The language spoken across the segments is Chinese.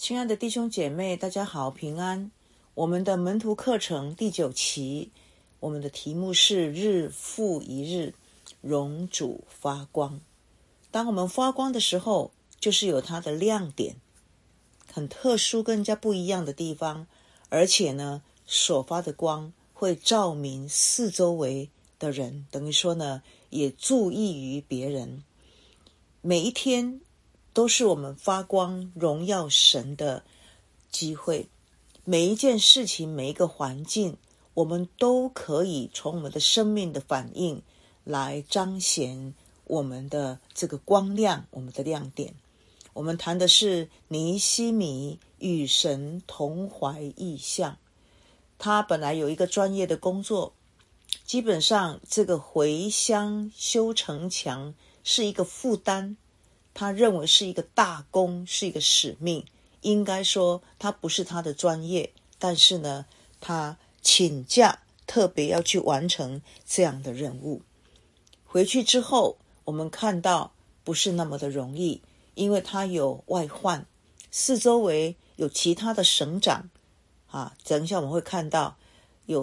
亲爱的弟兄姐妹，大家好，平安。我们的门徒课程第9期，我们的题目是日复一日，荣主发光。当我们发光的时候，就是有它的亮点，很特殊跟人家不一样的地方，而且呢，所发的光会照明四周围的人，等于说呢，也注意于别人。每一天都是我们发光荣耀神的机会，每一件事情，每一个环境，我们都可以从我们的生命的反应来彰显我们的这个光亮，我们的亮点。我们谈的是尼希米与神同怀异象。他本来有一个专业的工作，基本上这个回乡修城墙是一个负担，他认为是一个大功，是一个使命，应该说他不是他的专业，但是呢，他请假特别要去完成这样的任务。回去之后，我们看到不是那么的容易，因为他有外患，四周围有其他的省长等一下我们会看到有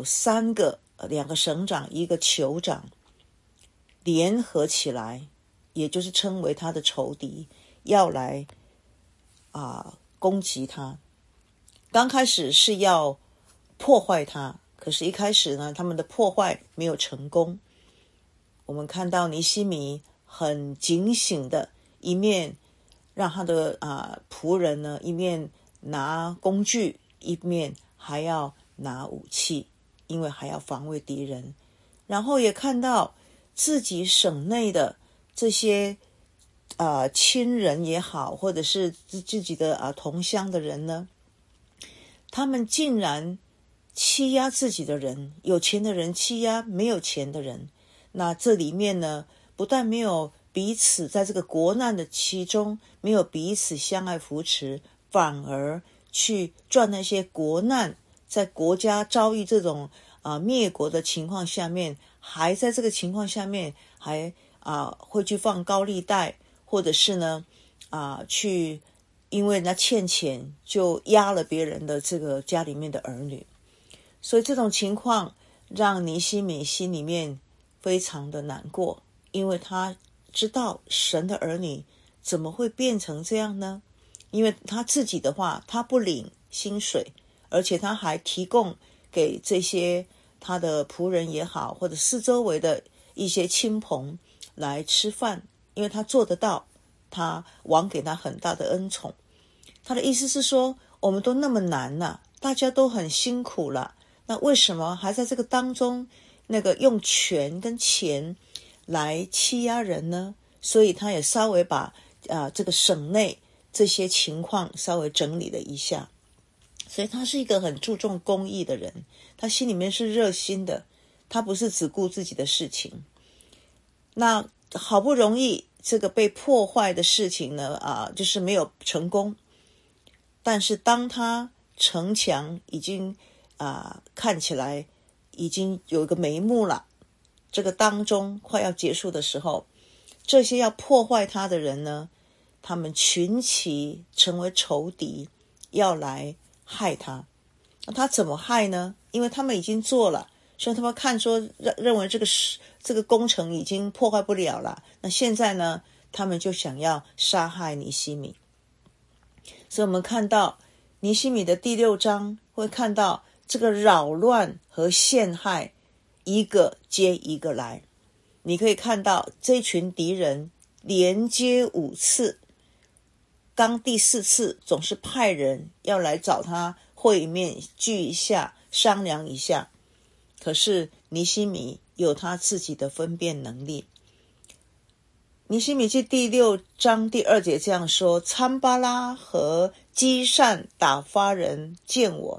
2个省长，一个酋长联合起来，也就是称为他的仇敌，要来攻击他。刚开始是要破坏他，可是一开始呢，他们的破坏没有成功。我们看到尼希米很警醒的，一面让他的仆人呢，一面拿工具，一面还要拿武器，因为还要防卫敌人。然后也看到自己省内的这些亲人也好，或者是自己的同乡的人呢，他们竟然欺压自己的人，有钱的人欺压没有钱的人。那这里面呢，不但没有彼此在这个国难的其中没有彼此相爱扶持，反而去赚那些国难，在国家遭遇这种灭国的情况下面，还在这个情况下面还会去放高利贷，或者是呢去因为人家欠钱就压了别人的这个家里面的儿女。所以这种情况让尼希米心里面非常的难过，因为他知道神的儿女怎么会变成这样呢？因为他自己的话，他不领薪水，而且他还提供给这些他的仆人也好，或者四周围的一些亲朋来吃饭，因为他做得到，他王给他很大的恩宠。他的意思是说，我们都那么难了，大家都很辛苦了，那为什么还在这个当中那个用权跟钱来欺压人呢？所以他也稍微把这个省内这些情况稍微整理了一下。所以他是一个很注重公益的人，他心里面是热心的，他不是只顾自己的事情。那好不容易这个被破坏的事情呢就是没有成功，但是当他城墙已经看起来已经有一个眉目了，这个当中快要结束的时候，这些要破坏他的人呢，他们群起成为仇敌，要来害他。那他怎么害呢？因为他们已经做了，所以他们看说认为这个工程已经破坏不了了，那现在呢，他们就想要杀害尼希米。所以我们看到尼希米的第6章会看到这个扰乱和陷害一个接一个来。你可以看到这群敌人连接5次，刚第4次总是派人要来找他会面聚一下，商量一下。可是尼希米有他自己的分辨能力。尼希米记第6章第2节这样说：参巴拉和基善打发人见我，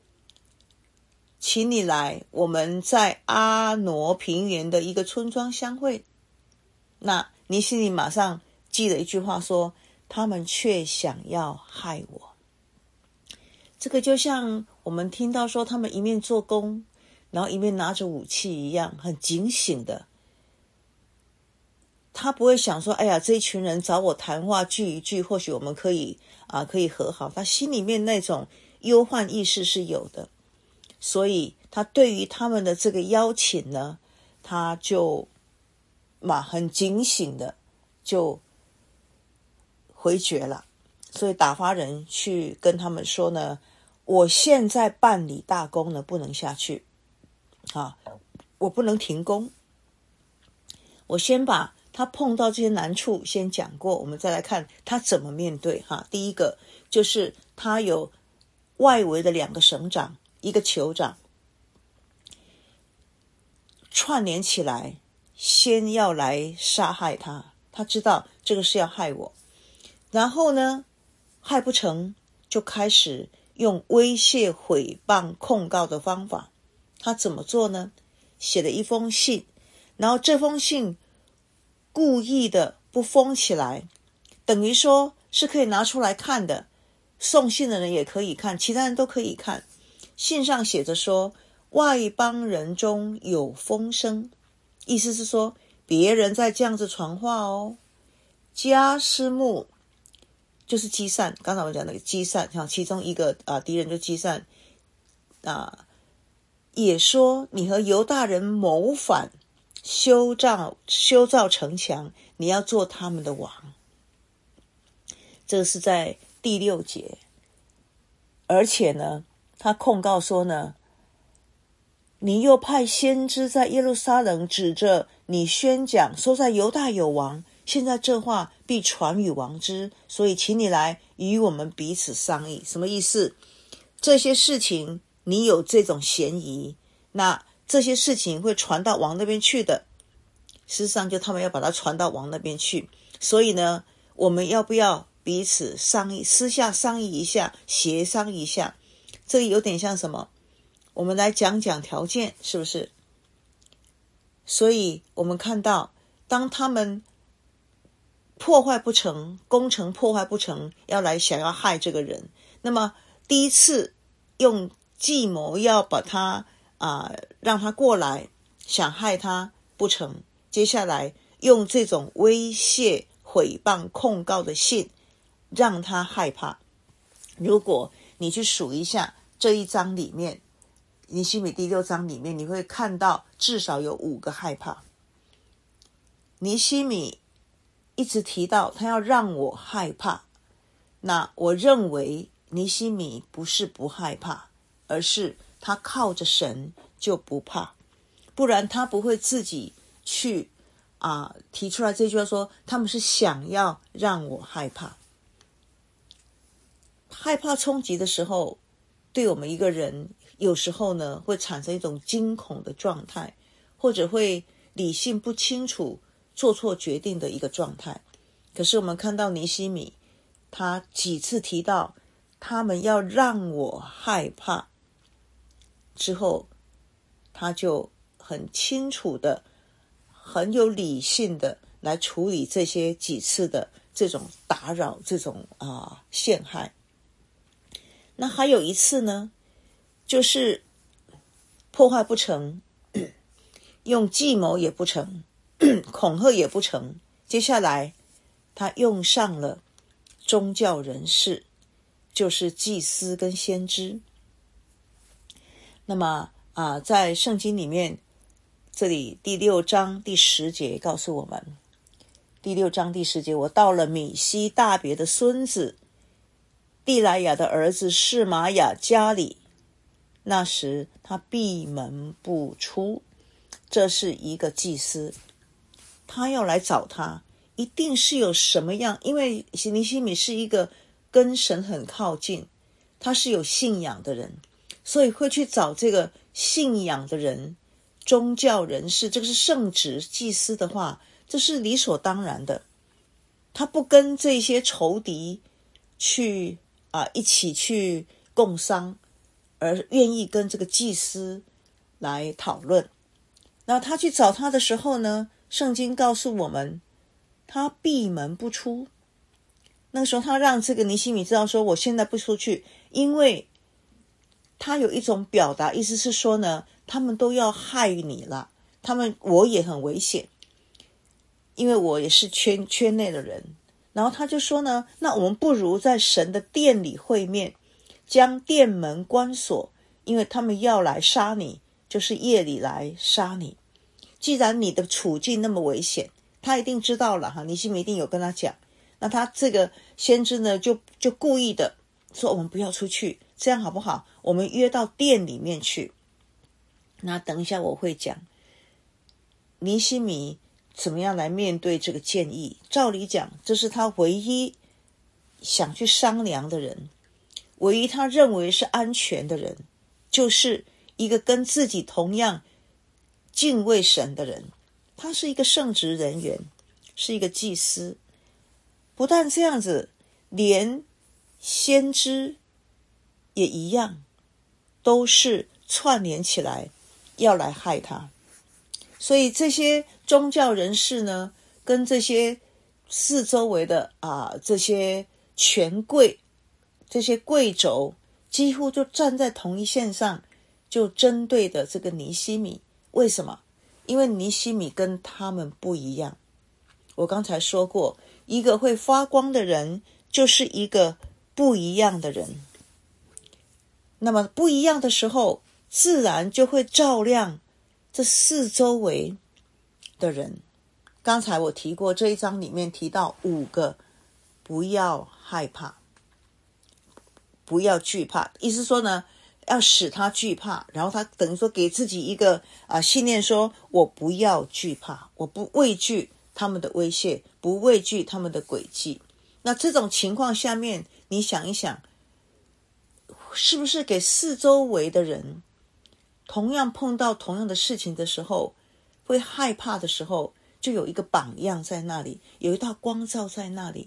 请你来，我们在阿挪平原的一个村庄相会。那尼希米马上记了一句话说，他们却想要害我。这个就像我们听到说他们一面做工，然后一面拿着武器一样，很警醒的。他不会想说，哎呀，这一群人找我谈话聚一聚，或许我们可以可以和好，他心里面那种忧患意识是有的，所以他对于他们的这个邀请呢，他就很警醒的就回绝了。所以打发人去跟他们说呢，我现在办理大工呢不能下去我不能停工，我先把他碰到这些难处先讲过，我们再来看他怎么面对第一个就是他有外围的2个省长1个酋长串联起来，先要来杀害他，他知道这个是要害我，然后呢害不成就开始用威胁、毁谤、控告的方法。他怎么做呢？写了一封信，然后这封信故意的不封起来，等于说是可以拿出来看的，送信的人也可以看，其他人都可以看。信上写着说，外邦人中有风声，意思是说别人在这样子传话哦。迦施穆就是基散，刚才我讲那个基散，其中一个敌人就基散也说你和犹大人谋反，修造城墙，你要做他们的王。这个是在第6节。而且呢他控告说呢，你又派先知在耶路撒冷指着你宣讲，说在犹大有王，现在这话必传与王之，所以请你来与我们彼此商议。什么意思？这些事情你有这种嫌疑，那这些事情会传到王那边去的，事实上就他们要把它传到王那边去，所以呢我们要不要彼此商议，私下商议一下，协商一下。这个有点像什么？我们来讲讲条件，是不是？所以我们看到当他们破坏不成，工程破坏不成，想要害这个人，那么第一次用计谋要把他让他过来想害他不成，接下来用这种威胁、毁谤、控告的信让他害怕。如果你去数一下这一章里面，尼希米第6章里面，你会看到至少有5个害怕。尼希米一直提到他要让我害怕，那我认为尼希米不是不害怕，而是他靠着神就不怕，不然他不会自己去提出来这句话说他们是想要让我害怕。害怕冲击的时候，对我们一个人有时候呢会产生一种惊恐的状态，或者会理性不清楚，做错决定的一个状态。可是我们看到尼希米，他几次提到他们要让我害怕之后，他就很清楚的、很有理性的来处理这些几次的这种打扰、这种陷害。那还有一次呢，就是破坏不成，用计谋也不成，恐吓也不成，接下来他用上了宗教人士，就是祭司跟先知。那么在圣经里面，这里第6章第10节告诉我们，第6章第10节，我到了米西大别的孙子地来亚的儿子示玛雅家里，那时他闭门不出。这是一个祭司，他要来找他，一定是有什么样，因为尼希米是一个跟神很靠近，他是有信仰的人，所以会去找这个信仰的人，宗教人士，这个是圣职祭司的话，这是理所当然的。他不跟这些仇敌去一起去共商，而愿意跟这个祭司来讨论。然后他去找他的时候呢，圣经告诉我们他闭门不出。那个时候他让这个尼希米知道说，我现在不出去，因为他有一种表达，意思是说呢，他们都要害你了，我也很危险，因为我也是圈内的人， 然后他就说呢，那我们不如在神的殿里会面，将殿门关锁，因为他们要来杀你，就是夜里来杀你。既然你的处境那么危险，他一定知道了哈，尼希米一定有跟他讲。那他这个先知呢，就故意的说，我们不要出去，这样好不好？我们约到殿里面去。那等一下我会讲尼希米怎么样来面对这个建议。照理讲，这是他唯一想去商量的人，唯一他认为是安全的人，就是一个跟自己同样敬畏神的人。他是一个圣职人员，是一个祭司。不但这样子，连先知也一样，都是串联起来要来害他。所以这些宗教人士呢，跟这些四周围的这些权贵，这些贵胄，几乎就站在同一线上，就针对的这个尼希米。为什么？因为尼希米跟他们不一样。我刚才说过，一个会发光的人，就是一个不一样的人。那么不一样的时候，自然就会照亮这四周围的人。刚才我提过，这一章里面提到5个不要害怕，不要惧怕，意思说呢，要使他惧怕，然后他等于说给自己一个信念，说我不要惧怕，我不畏惧他们的威胁，不畏惧他们的诡计。那这种情况下面，你想一想，是不是给四周围的人同样碰到同样的事情的时候，会害怕的时候，就有一个榜样在那里，有一道光照在那里。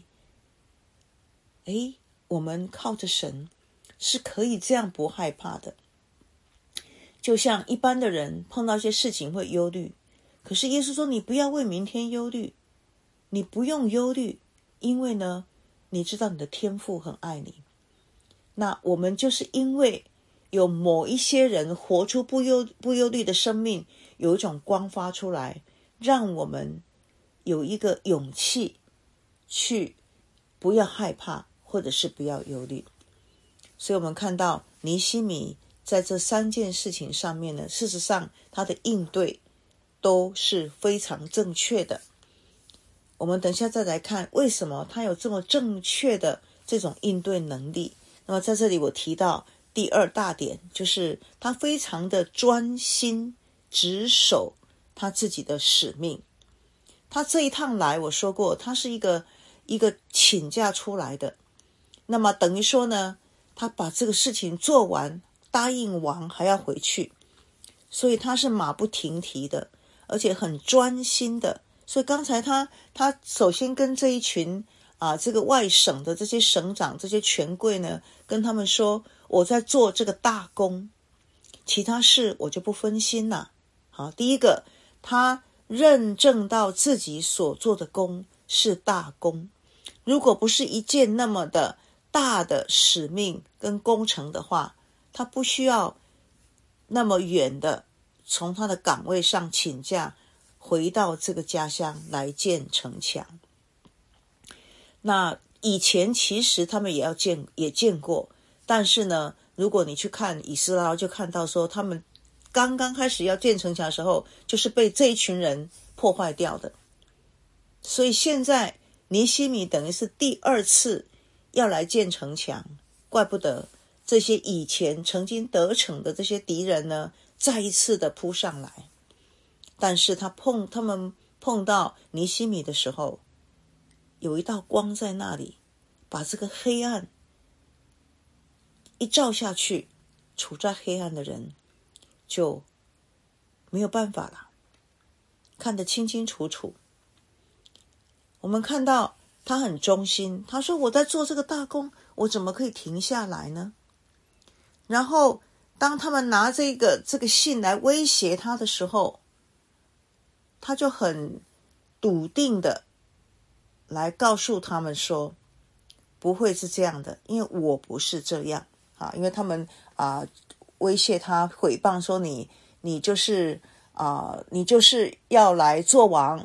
我们靠着神是可以这样不害怕的。就像一般的人碰到一些事情会忧虑，可是耶稣说，你不要为明天忧虑，你不用忧虑，因为呢，你知道你的天父很爱你。那我们就是因为有某一些人活出不忧虑的生命，有一种光发出来，让我们有一个勇气去不要害怕，或者是不要忧虑。所以我们看到尼希米在这3件事情上面呢，事实上他的应对都是非常正确的。我们等一下再来看为什么他有这么正确的这种应对能力。那么在这里我提到第2大点，就是他非常的专心执守他自己的使命。他这一趟来，我说过，他是一个请假出来的，那么等于说呢，他把这个事情做完，答应王还要回去，所以他是马不停蹄的，而且很专心的。所以刚才他首先跟这一群这个外省的这些省长、这些权贵呢，跟他们说，我在做这个大工，其他事我就不分心了。好，第一个，他认证到自己所做的工是大工。如果不是一件那么的大的使命跟工程的话，他不需要那么远的从他的岗位上请假回到这个家乡来建城墙。那以前其实他们也见过，但是呢，如果你去看以斯拉，就看到说他们刚刚开始要建城墙的时候，就是被这一群人破坏掉的。所以现在尼希米等于是第2次要来建城墙，怪不得这些以前曾经得逞的这些敌人呢，再一次的扑上来。但是他们碰到尼希米的时候，有一道光在那里，把这个黑暗一照下去，处在黑暗的人就没有办法了，看得清清楚楚。我们看到他很忠心，他说我在做这个大工，我怎么可以停下来呢？然后当他们拿这个信来威胁他的时候，他就很笃定的来告诉他们说，不会是这样的，因为我不是这样因为他们威胁他，诽谤说你就是要来做王，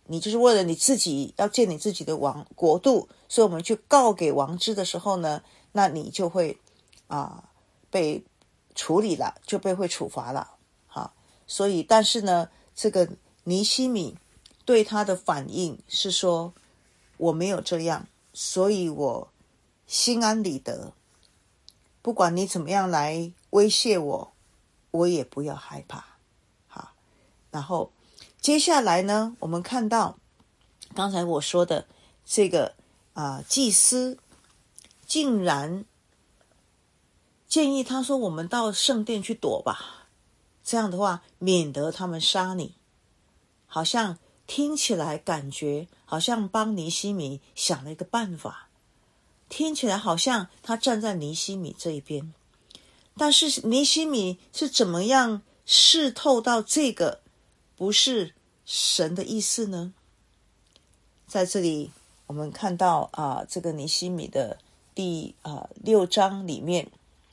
你就是为了你自己要建你自己的国度，所以我们去告给王知的时候呢，那你就会被处理了，就会处罚了。好，所以但是呢，这个尼希米对他的反应是说，我没有这样，所以我心安理得，不管你怎么样来威胁我，我也不要害怕。好，然后接下来呢，我们看到刚才我说的这个祭司竟然建议他说，我们到圣殿去躲吧，这样的话免得他们杀你。好像听起来感觉好像帮尼希米想了一个办法，听起来好像他站在尼希米这一边。但是尼希米是怎么样视透到这个不是神的意思呢？在这里我们看到这个尼希米的第6章里面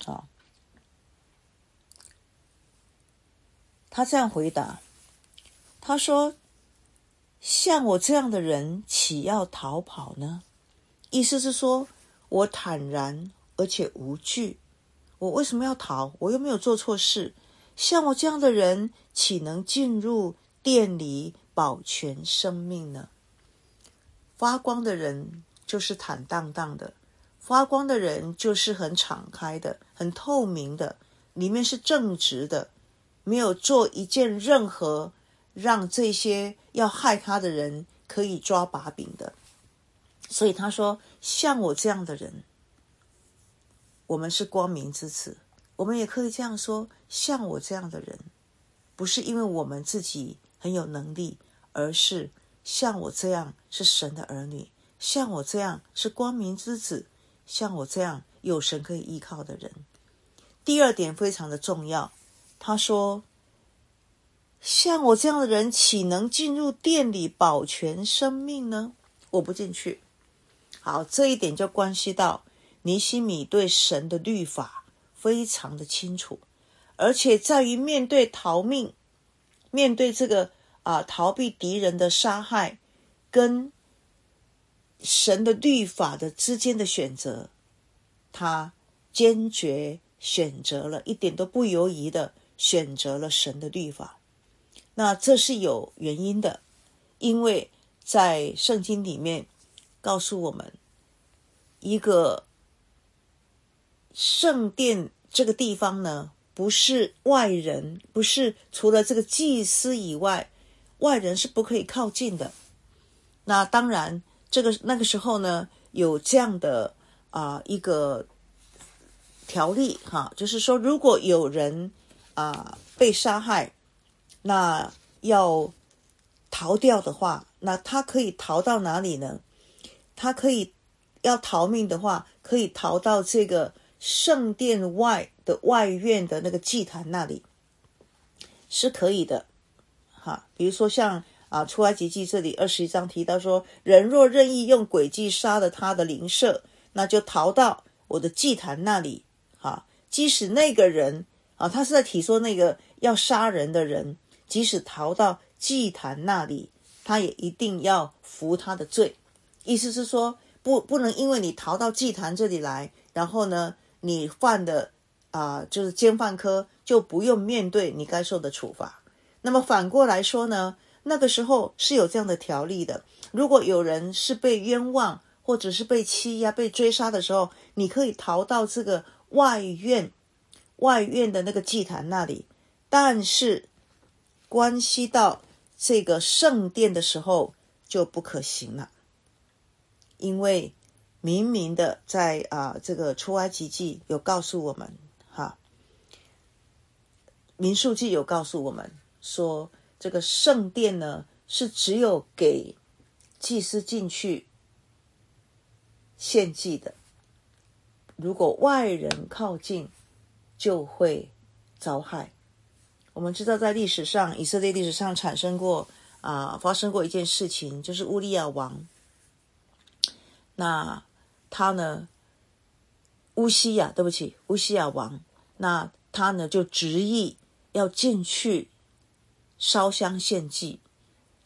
他这样回答，他说，像我这样的人岂要逃跑呢？意思是说，我坦然而且无惧，我为什么要逃？我又没有做错事。像我这样的人岂能进入殿里保全生命呢？发光的人就是坦荡荡的，发光的人就是很敞开的，很透明的，里面是正直的，没有做一件任何让这些要害他的人可以抓把柄的。所以他说，像我这样的人，我们是光明之子。我们也可以这样说，像我这样的人，不是因为我们自己很有能力，而是像我这样是神的儿女，像我这样是光明之子，像我这样有神可以依靠的人。第二点非常的重要，他说，像我这样的人岂能进入殿里保全生命呢？我不进去。好，这一点就关系到尼希米对神的律法非常的清楚，而且在于面对逃命，面对这个逃避敌人的杀害，跟神的律法的之间的选择，他坚决选择了，一点都不犹疑的选择了神的律法。那这是有原因的，因为在圣经里面告诉我们，一个圣殿这个地方呢，不是外人，不是除了这个祭司以外，外人是不可以靠近的。那当然那个时候呢，有这样的一个条例就是说，如果有人被杀害，那要逃掉的话，那他可以逃到哪里呢？他可以要逃命的话，可以逃到这个圣殿外的外院的那个祭坛那里，是可以的。比如说像出埃及记这里21章提到说，人若任意用诡计杀了他的邻舍，那就逃到我的祭坛那里。即使那个人他是在提说那个要杀人的人，即使逃到祭坛那里，他也一定要服他的罪。意思是说，不能因为你逃到祭坛这里来，然后呢，你犯的就是奸犯科，就不用面对你该受的处罚。那么反过来说呢，那个时候是有这样的条例的，如果有人是被冤枉，或者是被欺压、被追杀的时候，你可以逃到这个外院的那个祭坛那里。但是关系到这个圣殿的时候就不可行了，因为明明的在这个出埃及记有告诉我们民数记有告诉我们说，这个圣殿呢是只有给祭司进去献祭的，如果外人靠近就会遭害。我们知道在历史上，以色列历史上发生过一件事情，就是乌利亚王，那他呢乌西亚王，那他呢就执意要进去烧香献祭，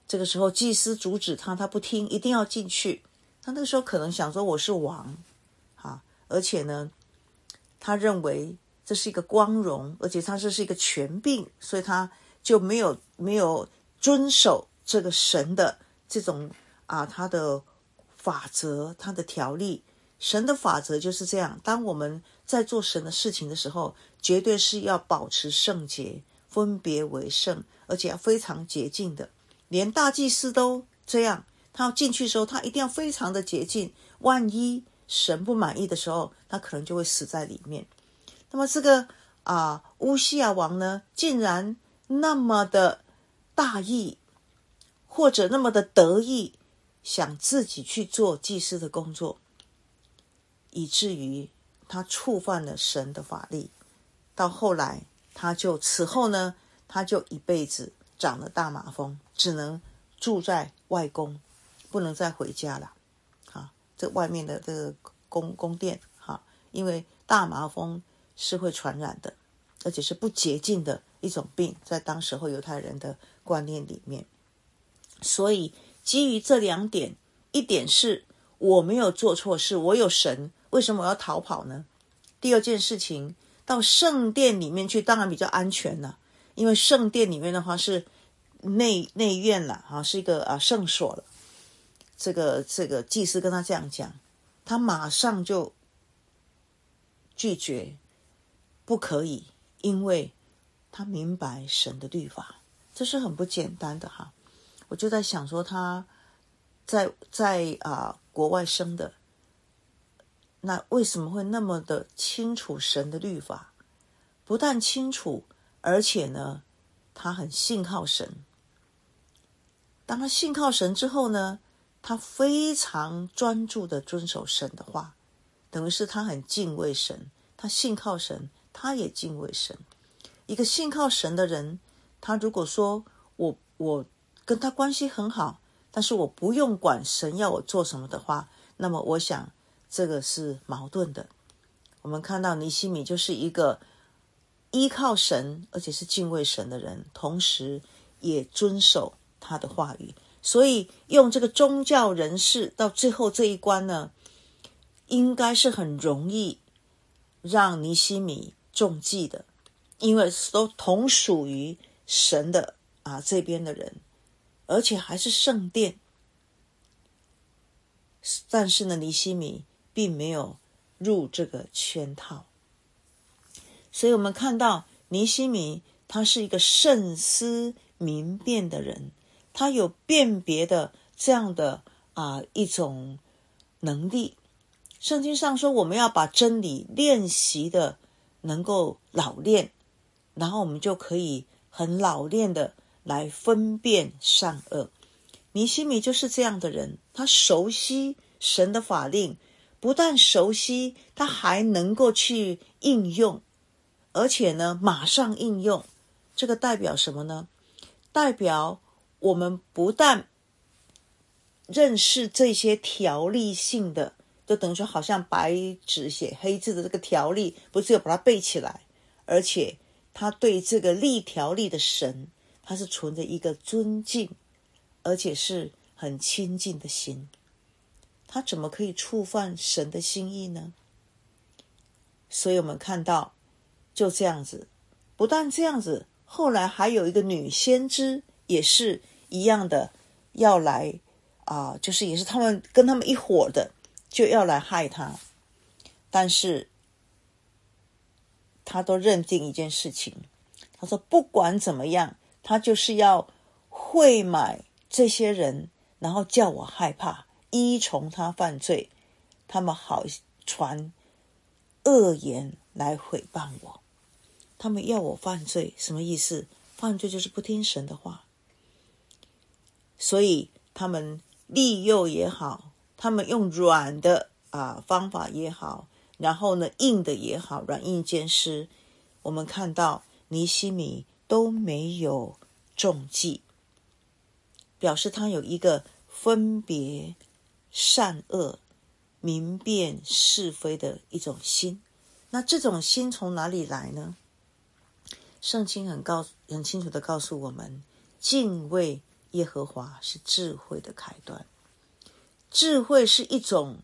这个时候祭司阻止他，他不听，一定要进去。他那个时候可能想说我是王而且呢他认为这是一个光荣，而且他这是一个权柄，所以他就没有遵守这个神的这种他的法则，他的条例。神的法则就是这样，当我们在做神的事情的时候，绝对是要保持圣洁，分别为圣，而且要非常洁净的。连大祭司都这样，他要进去的时候，他一定要非常的洁净，万一神不满意的时候，他可能就会死在里面。那么这个乌西亚王呢，竟然那么的大意，或者那么的得意，想自己去做祭司的工作，以至于他触犯了神的法律。到后来此后呢，他就一辈子长了大麻风，只能住在外宫，不能再回家了这外面的这个宫殿因为大麻风是会传染的，而且是不洁净的一种病，在当时候犹太人的观念里面。所以基于这两点，一点是我没有做错事，我有神，为什么我要逃跑呢？第二件事情，到圣殿里面去当然比较安全了，因为圣殿里面的话是内院了是一个圣所了。这个祭司跟他这样讲，他马上就拒绝，不可以，因为他明白神的律法，这是很不简单的我就在想说，他在国外生的，那为什么会那么的清楚神的律法？不但清楚，而且呢，他很信靠神。当他信靠神之后呢，他非常专注的遵守神的话，等于是他很敬畏神，他信靠神，他也敬畏神。一个信靠神的人，他如果说我跟他关系很好，但是我不用管神要我做什么的话，那么我想这个是矛盾的。我们看到尼希米就是一个依靠神而且是敬畏神的人，同时也遵守他的话语。所以用这个宗教人士到最后这一关呢，应该是很容易让尼希米中计的，因为都同属于神的这边的人，而且还是圣殿。但是呢，尼希米并没有入这个圈套。所以我们看到尼希米他是一个慎思明辨的人，他有辨别的这样的一种能力。圣经上说，我们要把真理练习的能够老练，然后我们就可以很老练的来分辨善恶。尼希米就是这样的人，他熟悉神的法令，不但熟悉，他还能够去应用，而且呢马上应用。这个代表什么呢？代表我们不但认识这些条例性的，就等于说好像白纸写黑字的这个条例，不是有把它背起来，而且他对这个立条例的神，他是存着一个尊敬而且是很亲近的心。他怎么可以触犯神的心意呢？所以我们看到就这样子，不但这样子，后来还有一个女先知也是一样的，要来就是也是他们跟他们一伙的，就要来害他。但是他都认定一件事情，他说不管怎么样，他就是要会买这些人，然后叫我害怕，依从他犯罪，他们好传恶言来毁谤我。他们要我犯罪，什么意思？犯罪就是不听神的话。所以他们利诱也好，他们用软的方法也好，然后呢硬的也好，软硬兼施。我们看到尼希米都没有中计，表示他有一个分别善恶、明辨是非的一种心。那这种心从哪里来呢？圣经很清楚的告诉我们，敬畏耶和华是智慧的开端。智慧是一种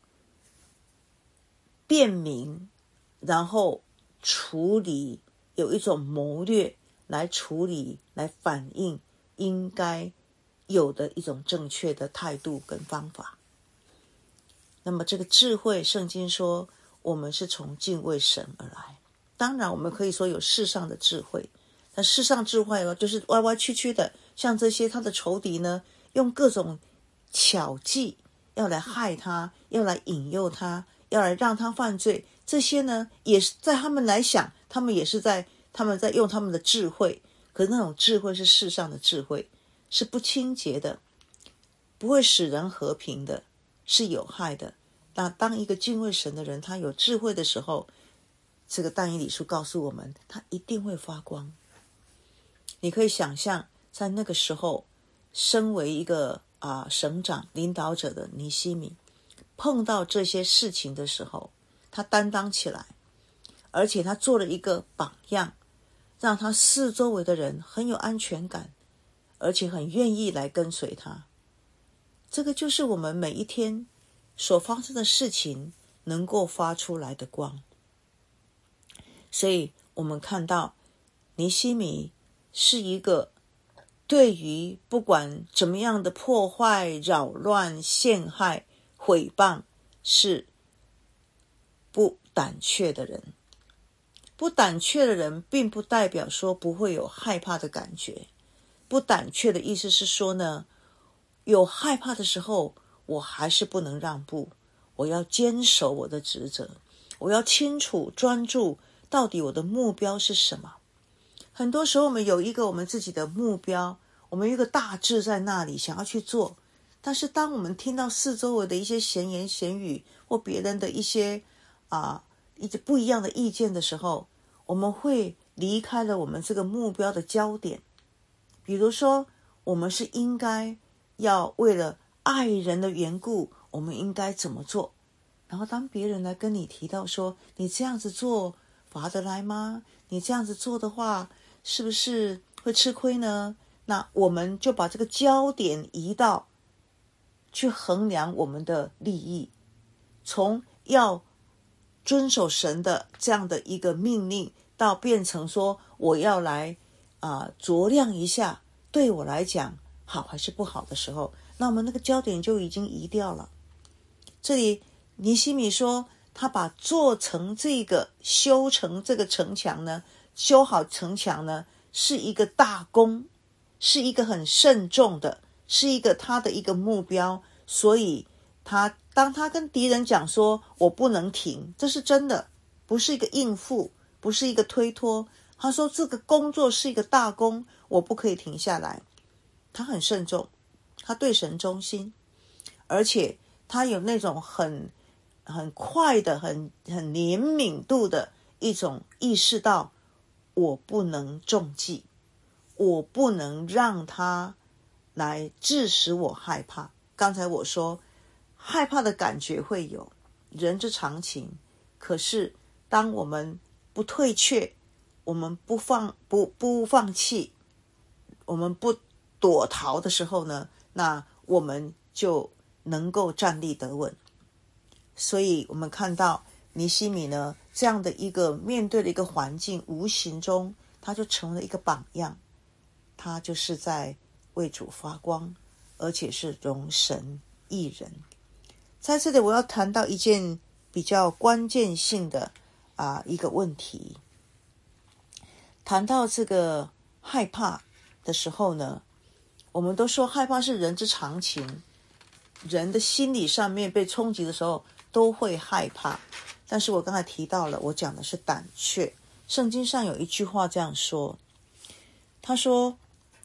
辨明，然后处理，有一种谋略来处理，来反映应该有的一种正确的态度跟方法。那么这个智慧，圣经说我们是从敬畏神而来。当然我们可以说有世上的智慧，但世上智慧就是歪歪曲曲的，像这些他的仇敌呢，用各种巧计要来害他，要来引诱他，要来让他犯罪。这些呢，也是在他们来想，他们在用他们的智慧，可是那种智慧是世上的智慧，是不清洁的，不会使人和平的，是有害的。那当一个敬畏神的人，他有智慧的时候，这个但以理书告诉我们，他一定会发光。你可以想象，在那个时候，身为一个省长领导者的尼希米，碰到这些事情的时候，他担当起来，而且他做了一个榜样，让他四周围的人很有安全感，而且很愿意来跟随他。这个就是我们每一天所发生的事情能够发出来的光。所以我们看到尼希米是一个对于不管怎么样的破坏、扰乱、陷害、毁谤是不胆怯的人。不胆怯的人并不代表说不会有害怕的感觉。不胆怯的意思是说呢，有害怕的时候，我还是不能让步，我要坚守我的职责，我要清楚专注到底我的目标是什么。很多时候我们有一个我们自己的目标，我们有一个大志在那里想要去做，但是当我们听到四周围的一些闲言闲语或别人的一些不一样的意见的时候，我们会离开了我们这个目标的焦点。比如说我们是应该要为了爱人的缘故，我们应该怎么做，然后当别人来跟你提到说，你这样子做划得来吗？你这样子做的话是不是会吃亏呢？那我们就把这个焦点移到去衡量我们的利益，从要遵守神的这样的一个命令，到变成说我要来酌量一下对我来讲好还是不好的时候，那我们那个焦点就已经移掉了。这里尼希米说，他把修成这个城墙呢，修好城墙呢，是一个大功，是一个很慎重的，是一个他的一个目标。所以当他跟敌人讲说我不能停，这是真的，不是一个应付，不是一个推脱。他说这个工作是一个大功，我不可以停下来。他很慎重，他对神忠心，而且他有那种很快的很怜悯度的一种意识到，我不能中计，我不能让他来致使我害怕。刚才我说害怕的感觉会有，人之常情，可是当我们不退却，我们不放弃，我们不躲逃的时候呢，那我们就能够站立得稳。所以我们看到尼希米呢，这样的一个面对的一个环境，无形中他就成了一个榜样，他就是在为主发光，而且是荣神益人。在这里我要谈到一件比较关键性的一个问题。谈到这个害怕的时候呢，我们都说害怕是人之常情，人的心理上面被冲击的时候都会害怕。但是我刚才提到了，我讲的是胆怯。圣经上有一句话这样说，他说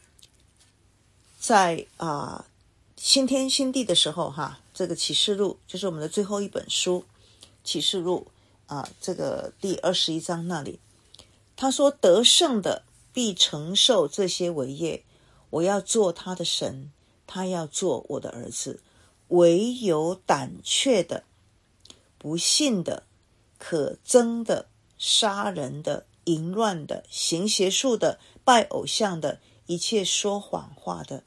在新天新地的时候这个启示录就是我们的最后一本书，启示录这个第21章那里，他说得胜的必承受这些为业，我要做他的神，他要做我的儿子。唯有胆怯的、不信的、可憎的、杀人的、淫乱的、行邪术的、拜偶像的、一切说谎话的，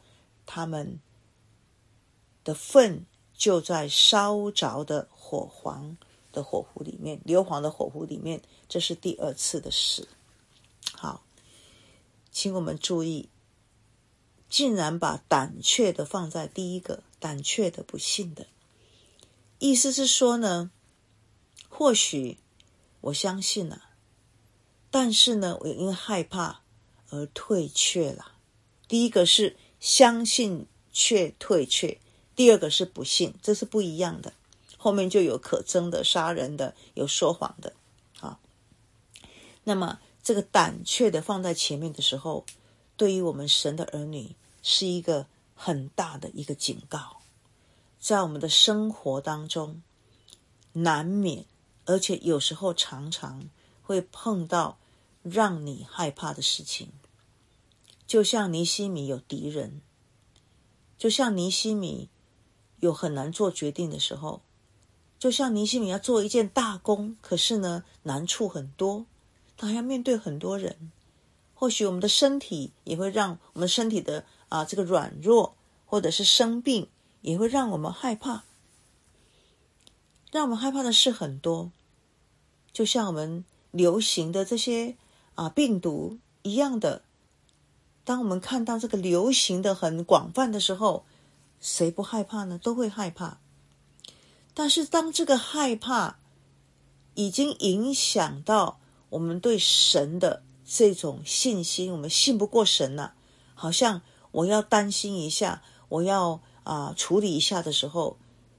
他们的粪就在烧着的硫磺的火湖里面，这是第二次的死。好，请我们注意，竟然把胆怯的放在第一个，胆怯的不信的，意思是说呢，或许我相信了，但是呢，我因为害怕而退却了。第一个是相信却退却，第二个是不信，这是不一样的。后面就有可憎的、杀人的，有说谎的。好，那么这个胆怯的放在前面的时候，对于我们神的儿女是一个很大的一个警告。在我们的生活当中，难免，而且有时候常常会碰到让你害怕的事情。就像尼西米有敌人，就像尼西米有很难做决定的时候，就像尼西米要做一件大功，可是呢难处很多，他还要面对很多人。或许我们的身体也会让我们身体的这个软弱，或者是生病，也会让我们害怕。让我们害怕的事很多，就像我们流行的这些病毒一样的。当我们看到这个流行的很广泛的时候，谁不害怕呢？都会害怕。但是当这个害怕已经影响到我们对神的这种信心，我们信不过神了，好像我要担心一下，我要处理一下的时候，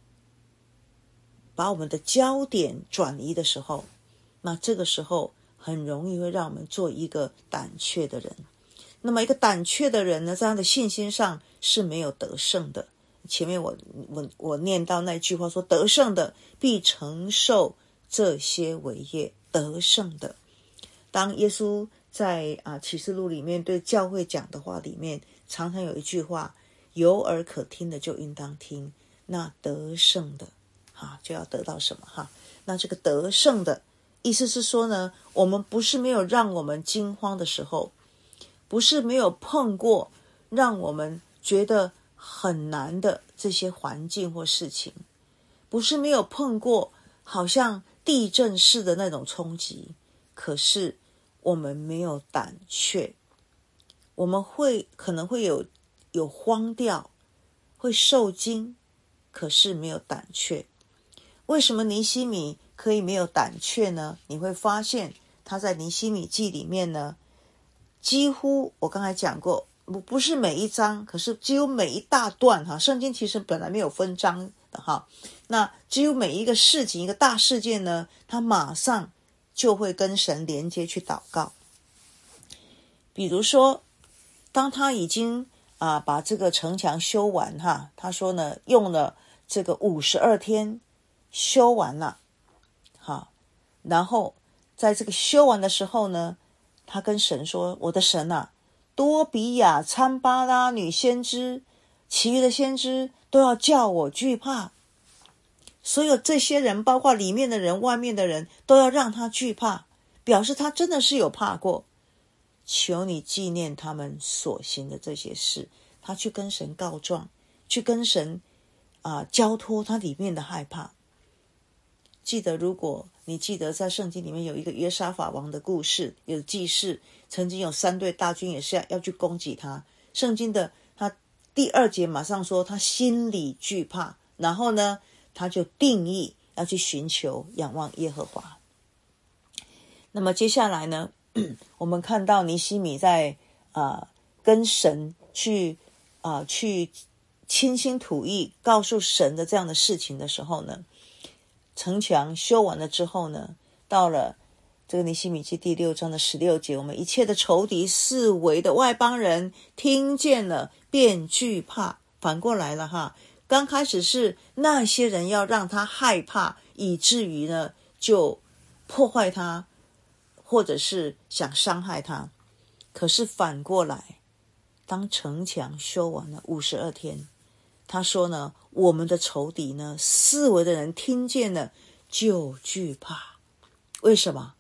把我们的焦点转移的时候，那这个时候很容易会让我们做一个胆怯的人。那么一个胆怯的人呢，在他的信心上是没有得胜的。前面我念到那句话说，得胜的必承受这些伟业，得胜的。当耶稣在启示录里面对教会讲的话里面，常常有一句话，有耳可听的就应当听。那得胜的就要得到什么那这个得胜的意思是说呢，我们不是没有让我们惊慌的时候，不是没有碰过让我们觉得很难的这些环境或事情，不是没有碰过好像地震式的那种冲击，可是我们没有胆怯，我们可能会有慌掉，会受惊，可是没有胆怯。为什么尼西米可以没有胆怯呢？你会发现他在尼西米记里面呢，几乎我刚才讲过，不是每一章，可是几乎每一大段圣经其实本来没有分章的那几乎每一个事情，一个大事件呢，他马上就会跟神连接去祷告。比如说当他已经把这个城墙修完他说呢，用了这个52天修完了然后在这个修完的时候呢，他跟神说，我的神多比亚、参巴拉女先知，其余的先知都要叫我惧怕。所有这些人，包括里面的人、外面的人，都要让他惧怕，表示他真的是有怕过。求你纪念他们所行的这些事。他去跟神告状，去跟神交托他里面的害怕。记得，如果你记得在圣经里面有一个约沙法王的故事，有记事，曾经有3队大军也是要去攻击他。圣经的他第2节马上说他心里惧怕，然后呢他就定义要去寻求仰望耶和华。那么接下来呢，我们看到尼西米在跟神去倾心吐意告诉神的这样的事情的时候呢，城墙修完了之后呢，到了这个尼西米记第6章的16节，我们一切的仇敌四围的外邦人听见了便惧怕。反过来了刚开始是那些人要让他害怕，以至于呢就破坏他，或者是想伤害他。可是反过来，当城墙修完了52天，他说呢，我们的仇敌呢，四围的人听见了就惧怕。为什么？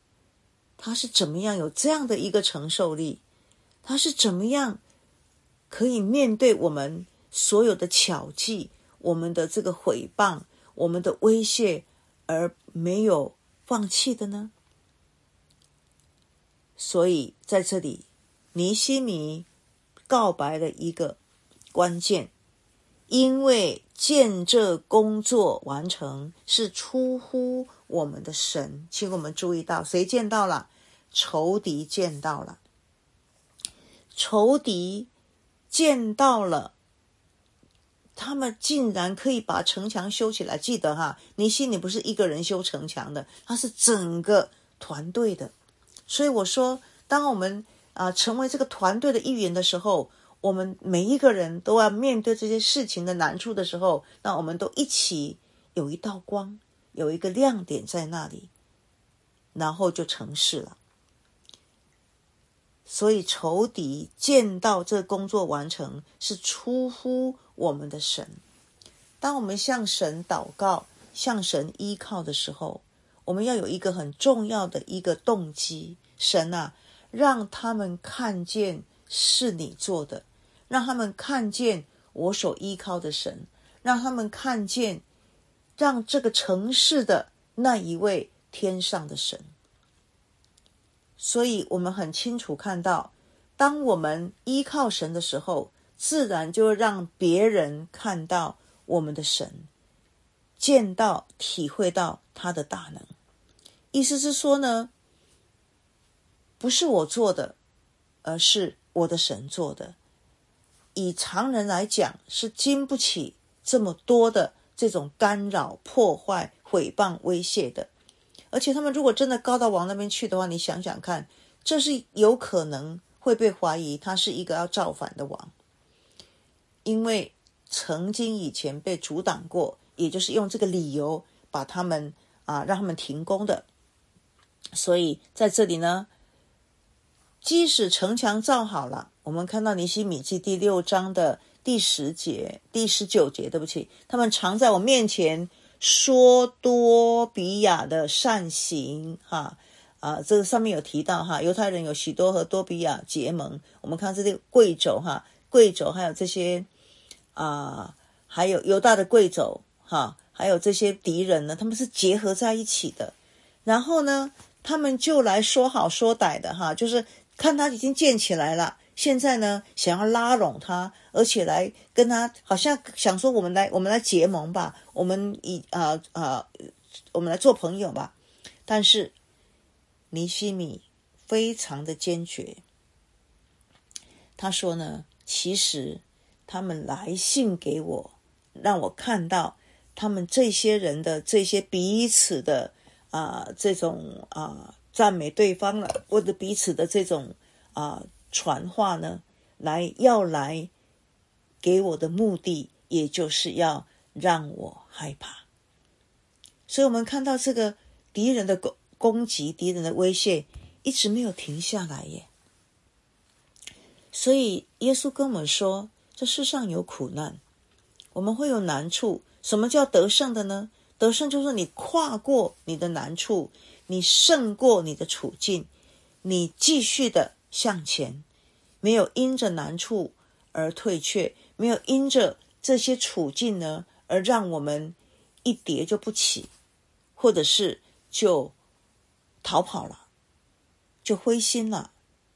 他是怎么样有这样的一个承受力？他是怎么样可以面对我们所有的巧计，我们的这个毁谤，我们的威胁，而没有放弃的呢？所以在这里，尼希米告白了一个关键，因为见这工作完成是出乎我们的神。请我们注意到，谁见到了？仇敌见到了，仇敌见到了，他们竟然可以把城墙修起来。记得哈，尼希米不是一个人修城墙的，他是整个团队的。所以我说，当我们成为这个团队的一员的时候，我们每一个人都要面对这些事情的难处的时候，那我们都一起有一道光，有一个亮点在那里，然后就成事了。所以仇敌见到这工作完成是出乎我们的神。当我们向神祷告，向神依靠的时候，我们要有一个很重要的一个动机，神啊，让他们看见是你做的，让他们看见我所依靠的神，让他们看见让这个城市的那一位天上的神。所以我们很清楚看到，当我们依靠神的时候，自然就会让别人看到我们的神，见到体会到他的大能。意思是说呢，不是我做的，而是我的神做的。以常人来讲，是经不起这么多的这种干扰、破坏、毁谤、威胁的。而且他们如果真的高到王那边去的话，你想想看，这是有可能会被怀疑他是一个要造反的王，因为曾经以前被阻挡过，也就是用这个理由把他们让他们停工的。所以在这里呢，即使城墙造好了，我们看到尼希米记第6章的第19节，对不起，他们常在我面前说多比亚的善行这个上面有提到犹太人有许多和多比亚结盟。我们看这个贵冢还有这些还有犹大的贵冢还有这些敌人呢，他们是结合在一起的。然后呢，他们就来说好说歹的就是看他已经建起来了，现在呢想要拉拢他，而且来跟他好像想说我们来结盟吧，我们来做朋友吧。但是尼希米非常的坚决，他说呢，其实他们来信给我，让我看到他们这些人的这些彼此的这种赞美对方了，或者彼此的这种传话呢，要来给我的目的，也就是要让我害怕。所以我们看到这个敌人的攻击，敌人的威胁一直没有停下来耶。所以耶稣跟我们说，这世上有苦难，我们会有难处。什么叫得胜的呢？得胜就是你跨过你的难处，你胜过你的处境，你继续的向前，没有因着难处而退却，没有因着这些处境呢而让我们一跌就不起，或者是就逃跑了，就灰心了。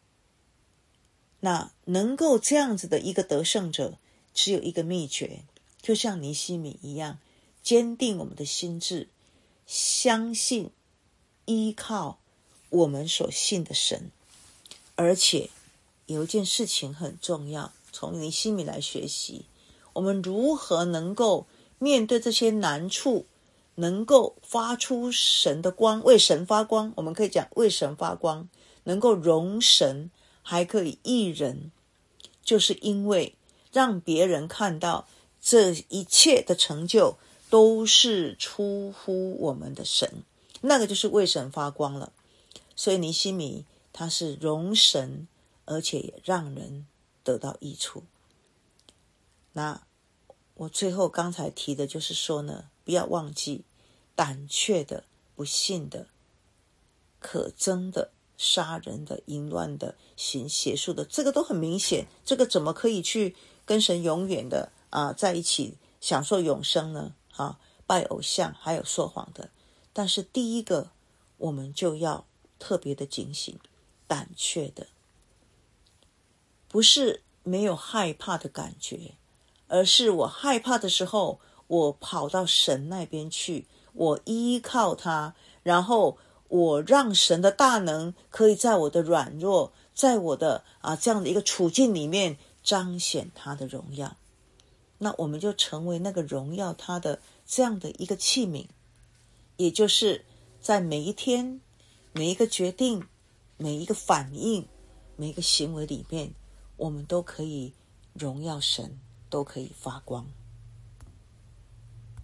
那能够这样子的一个得胜者，只有一个秘诀，就像尼希米一样，坚定我们的心志，相信依靠我们所信的神。而且有一件事情很重要，从尼希米来学习，我们如何能够面对这些难处，能够发出神的光，为神发光。我们可以讲为神发光，能够容神，还可以益人，就是因为让别人看到这一切的成就都是出乎我们的神，那个就是为神发光了。所以尼希米他是容神，而且也让人得到益处。那我最后刚才提的就是说呢，不要忘记胆怯的、不信的、可憎的杀人的、淫乱的、行邪术的，这个都很明显，这个怎么可以去跟神永远的在一起享受永生呢？拜偶像还有说谎的。但是第一个，我们就要特别的警醒，胆怯的，不是没有害怕的感觉，而是我害怕的时候，我跑到神那边去，我依靠他，然后我让神的大能可以在我的软弱，在我的这样的一个处境里面彰显他的荣耀。那我们就成为那个荣耀他的这样的一个器皿，也就是在每一天、每一个决定、每一个反应、每一个行为里面，我们都可以荣耀神，都可以发光。